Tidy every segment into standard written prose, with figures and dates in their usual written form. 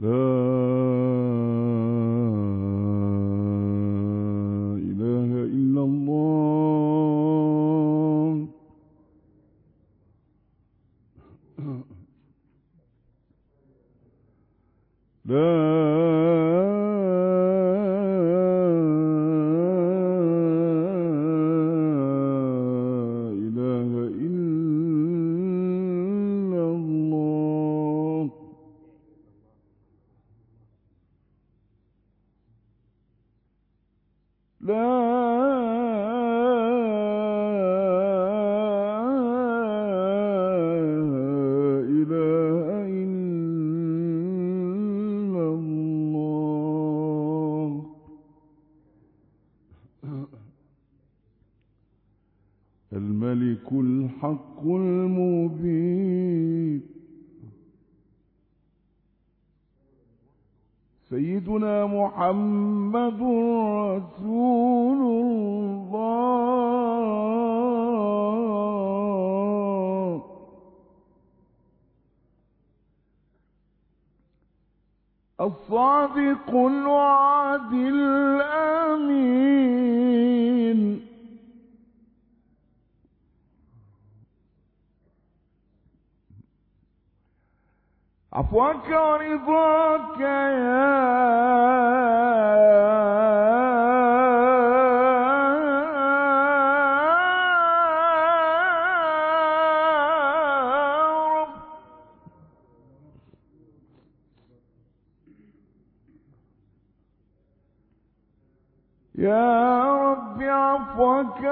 لا إله إلا الله. لا إله إلا الله. لا إله إلا الله. الملك الحق المبين سيدنا محمد رسول الله. الصادق الوعد الأمين عفوك ورضاك يا رب. يا رب عفوك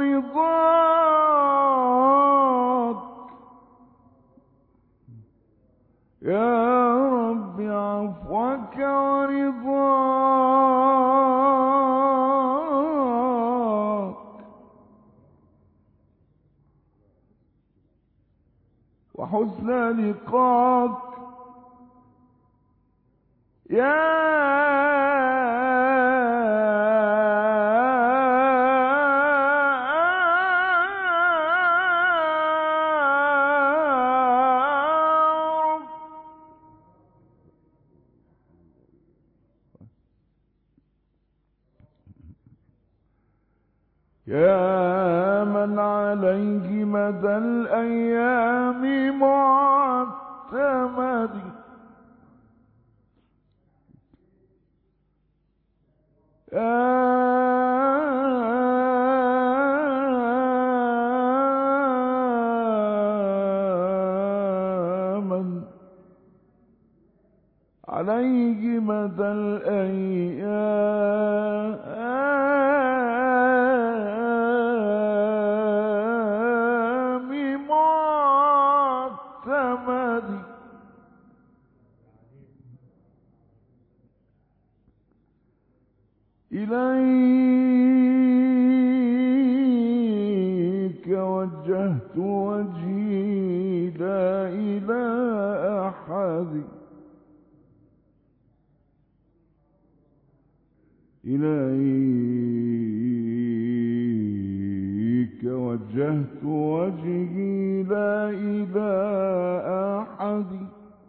ورضاك. يا رب عفوك ورضاك وحسن لقاك. يا يا من عليه مدى الأيام معتمد. يا من عليه مدى الأيام معتمد. إليك وجهت وجهي لا إلى أحد. إليك وجهت وجهي لا إلى أحد.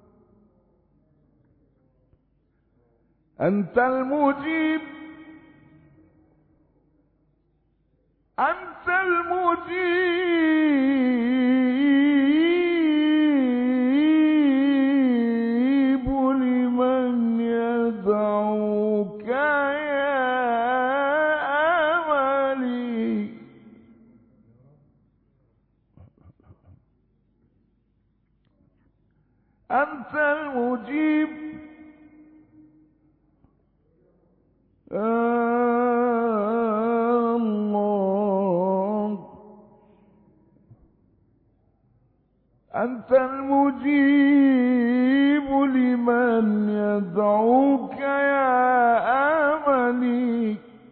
أنت المجيب. أنت المجيب لمن يدعوك يا أملي. أنت المجيب. الله. أنت المجيب لمن يدعوك يا أملي.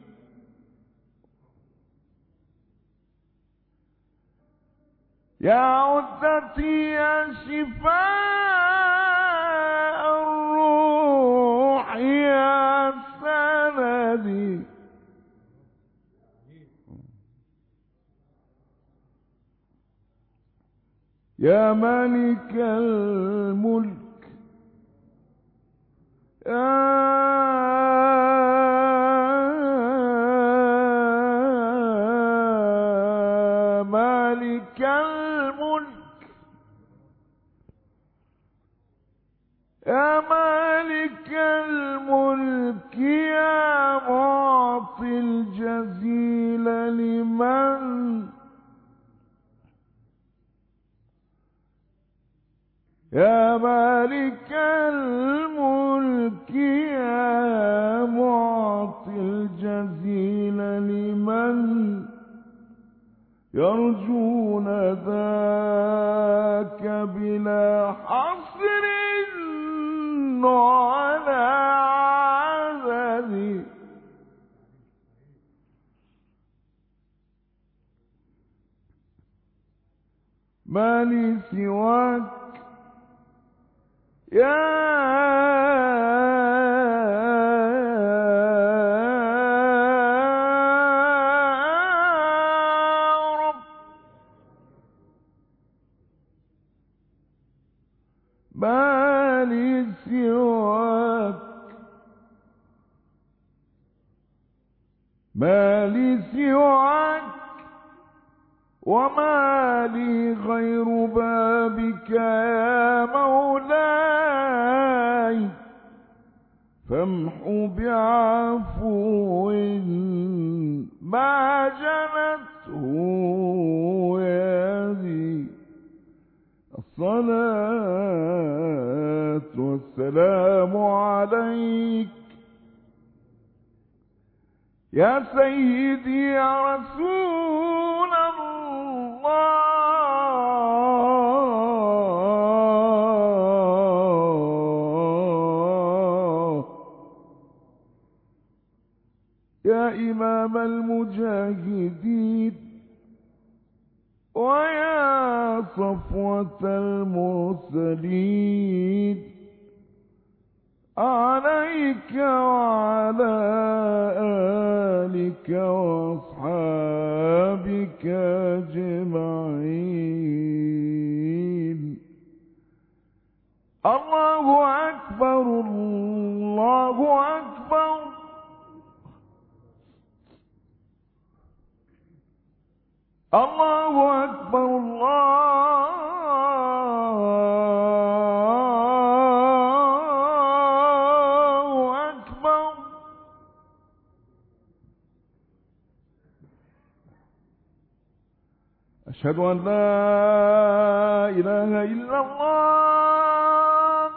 يا عدتي يا شفاء الروح يا سندي. يا ملك الملك يا مالك الملك يا معطي الجزيل لمن يا مالك الملك يا معطي الجزيل لمن يرجون ذاك بلا حصر على عدد ما لي سواك يا رب ما لي سواك ما لي سواك وما لي غير بابك يا مولاي فامحو بعفو ما جنته يدي الصلاة والسلام عليك يا سيدي يا رسول الله يا إمام المجاهدين ويا صفوة المرسلين عليك وعلى آلك وأصحابك أجمعين. الله أكبر الله أكبر الله أكبر الله أكبر. أشهد أن لا إله إلا الله.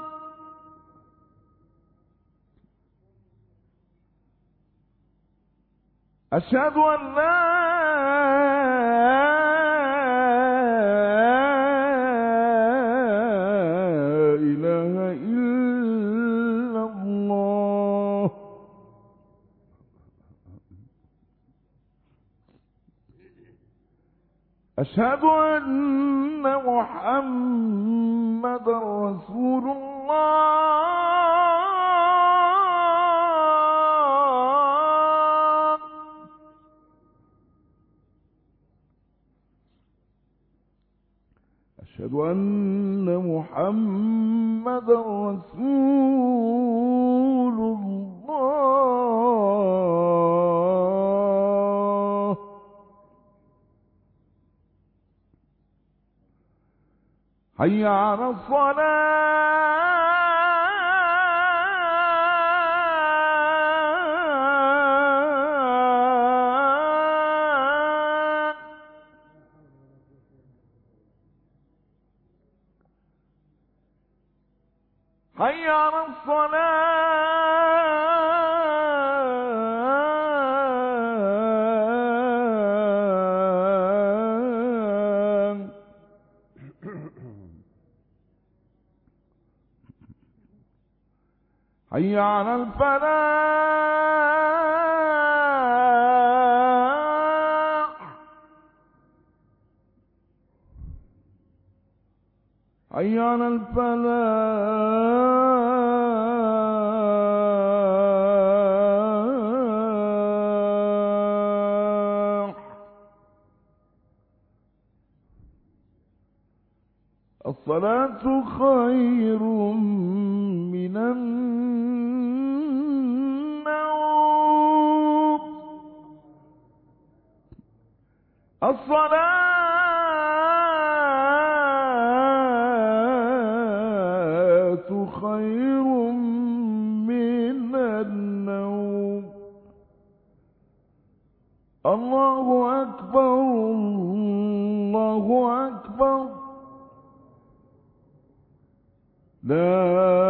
أشهد أن لا إله إلا الله. أشهد أن محمدا رسول الله. أشهد أن محمدا رسول الله. حي على الصلاة. حي على الصلاة. حي على الفلاح. حي على الفلاح. الصلاة خير من النوم. الصلاة خير من النوم. الله أكبر الله أكبر. لا